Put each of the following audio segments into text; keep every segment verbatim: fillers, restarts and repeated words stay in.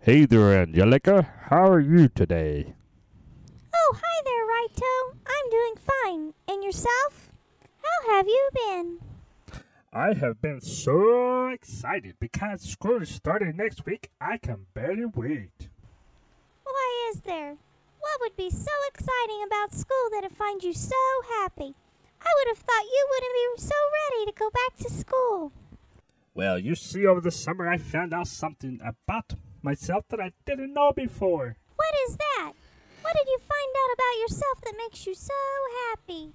Hey there, Angelica. How are you today? Oh, hi there, Raito. I'm doing fine. And yourself? How have you been? I have been so excited because school is starting next week. I can barely wait. Why is there? What would be so exciting about school that it finds you so happy? I would have thought you wouldn't be so ready to go back to school. Well, you see, over the summer I found out something about myself that I didn't know before. What is that? What did you find out about yourself that makes you so happy?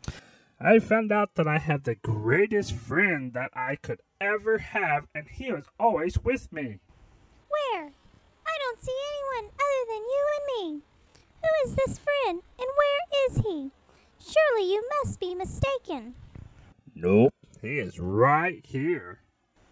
I found out that I have the greatest friend that I could ever have, and he was always with me. Where? I don't see anyone other than you and me. Who is this friend, and where is he? Surely you must be mistaken. Nope, he is right here.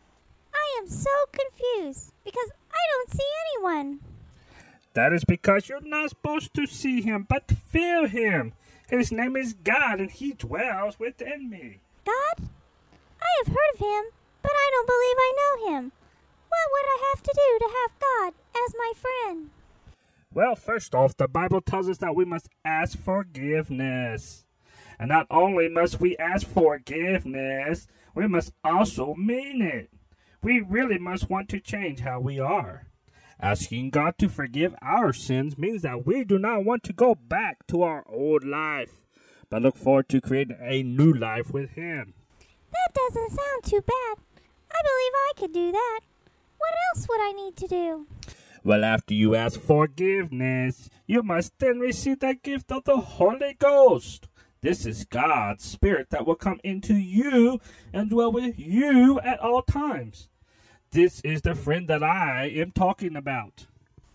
I am so confused because I don't see anyone. That is because you're not supposed to see him, but feel him. His name is God, and he dwells within me. God? I have heard of him, but I don't believe I know him. What would I have to do to have God as my friend? Well, first off, the Bible tells us that we must ask forgiveness. And not only must we ask forgiveness, we must also mean it. We really must want to change how we are. Asking God to forgive our sins means that we do not want to go back to our old life, but look forward to creating a new life with Him. That doesn't sound too bad. I believe I could do that. What else would I need to do? Well, after you ask forgiveness, you must then receive the gift of the Holy Ghost. This is God's Spirit that will come into you and dwell with you at all times. This is the friend that I am talking about.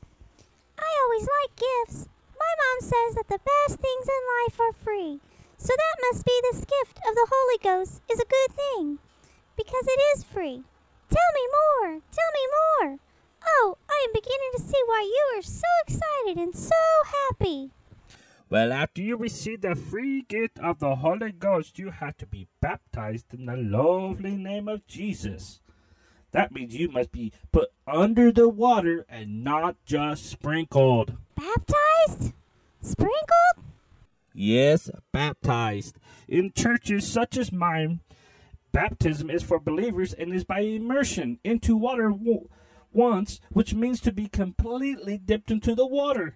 I always like gifts. My mom says that the best things in life are free. So that must be this gift of the Holy Ghost is a good thing. Because it is free. Tell me more. Tell me more. Oh, I am beginning to see why you are so excited and so happy. Well, after you receive the free gift of the Holy Ghost, you have to be baptized in the lovely name of Jesus. That means you must be put under the water and not just sprinkled. Baptized? Sprinkled? Yes, baptized. In churches such as mine, baptism is for believers and is by immersion into water w- once, which means to be completely dipped into the water.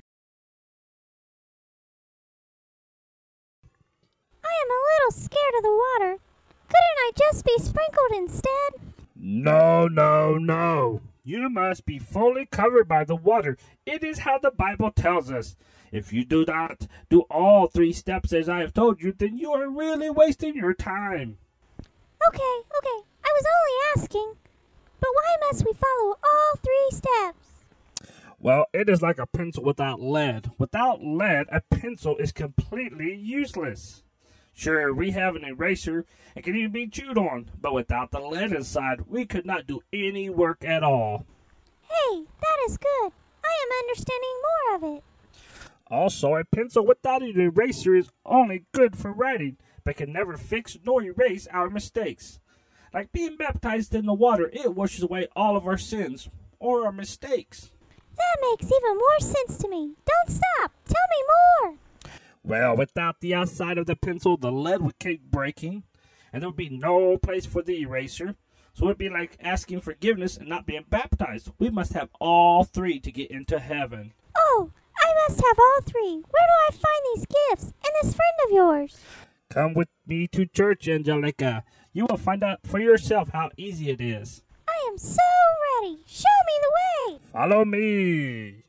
I am a little scared of the water. Couldn't I just be sprinkled instead? No, no, no. You must be fully covered by the water. It is how the Bible tells us. If you do not do all three steps as I have told you, then you are really wasting your time. Okay, okay. I was only asking. But why must we follow all three steps? Well, it is like a pencil without lead. Without lead, a pencil is completely useless. Sure, we have an eraser and can even be chewed on, but without the lead inside, we could not do any work at all. Hey, that is good. I am understanding more of it. Also, a pencil without an eraser is only good for writing, but can never fix nor erase our mistakes. Like being baptized in the water, it washes away all of our sins or our mistakes. That makes even more sense to me. Don't stop. Tell me more. Well, without the outside of the pencil, the lead would keep breaking, and there would be no place for the eraser. So it would be like asking forgiveness and not being baptized. We must have all three to get into heaven. Oh, I must have all three. Where do I find these gifts and this friend of yours? Come with me to church, Angelica. You will find out for yourself how easy it is. I am so ready. Show me the way. Follow me.